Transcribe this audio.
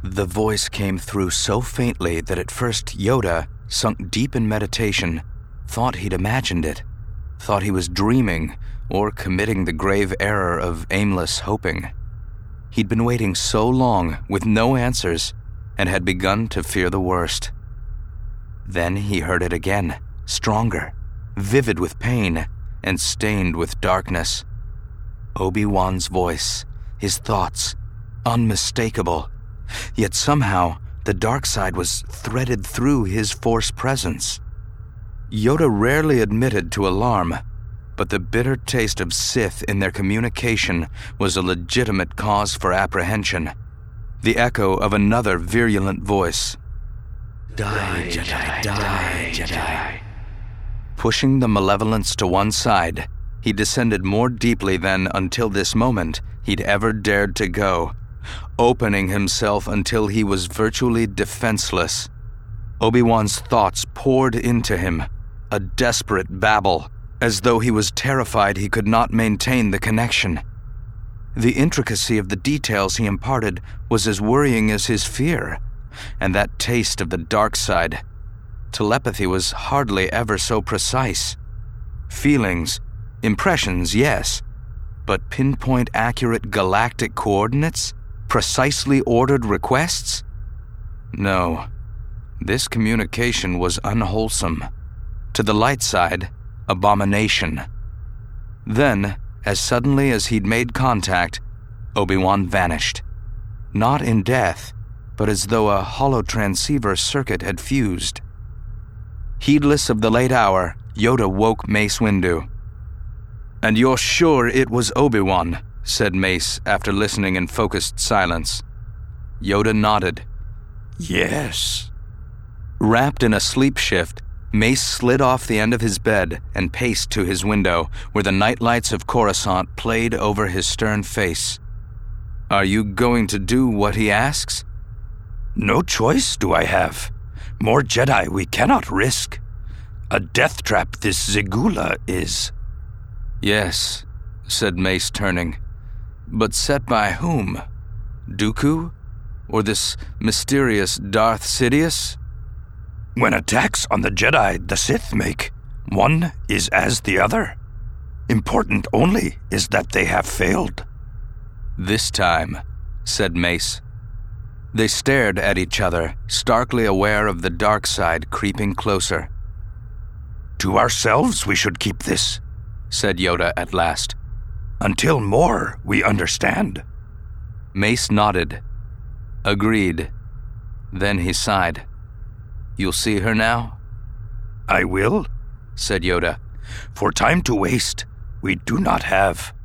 The voice came through so faintly that at first Yoda, sunk deep in meditation, thought he'd imagined it, thought he was dreaming or committing the grave error of aimless hoping. He'd been waiting so long with no answers and had begun to fear the worst. Then he heard it again, stronger, vivid with pain, and stained with darkness. Obi-Wan's voice, his thoughts, unmistakable. Yet somehow, the dark side was threaded through his Force presence. Yoda rarely admitted to alarm, but the bitter taste of Sith in their communication was a legitimate cause for apprehension. The echo of another virulent voice. Die, Jedi, die, Jedi. Pushing the malevolence to one side, he descended more deeply than, until this moment, he'd ever dared to go, opening himself until he was virtually defenseless. Obi-Wan's thoughts poured into him, a desperate babble, as though he was terrified he could not maintain the connection. The intricacy of the details he imparted was as worrying as his fear, and that taste of the dark side. Telepathy was hardly ever so precise. Feelings, impressions, yes, but pinpoint accurate galactic coordinates? Precisely ordered requests? No, this communication was unwholesome. To the light side, abomination. Then, as suddenly as he'd made contact, Obi-Wan vanished. Not in death, but as though a holotransceiver circuit had fused. Heedless of the late hour, Yoda woke Mace Windu. "And you're sure it was Obi-Wan?" said Mace after listening in focused silence. Yoda nodded. "Yes." Wrapped in a sleep shift, Mace slid off the end of his bed and paced to his window, where the night lights of Coruscant played over his stern face. "Are you going to do what he asks?" "No choice do I have. More Jedi we cannot risk. A death trap this Zegula is." "Yes," said Mace, turning. "But set by whom? Dooku? Or this mysterious Darth Sidious?" "When attacks on the Jedi the Sith make, one is as the other. Important only is that they have failed." "This time," said Mace. They stared at each other, starkly aware of the dark side creeping closer. "To ourselves we should keep this," said Yoda at last. "Until more we understand." Mace nodded. "Agreed." Then he sighed. "You'll see her now?" "I will," said Yoda. "For time to waste, we do not have."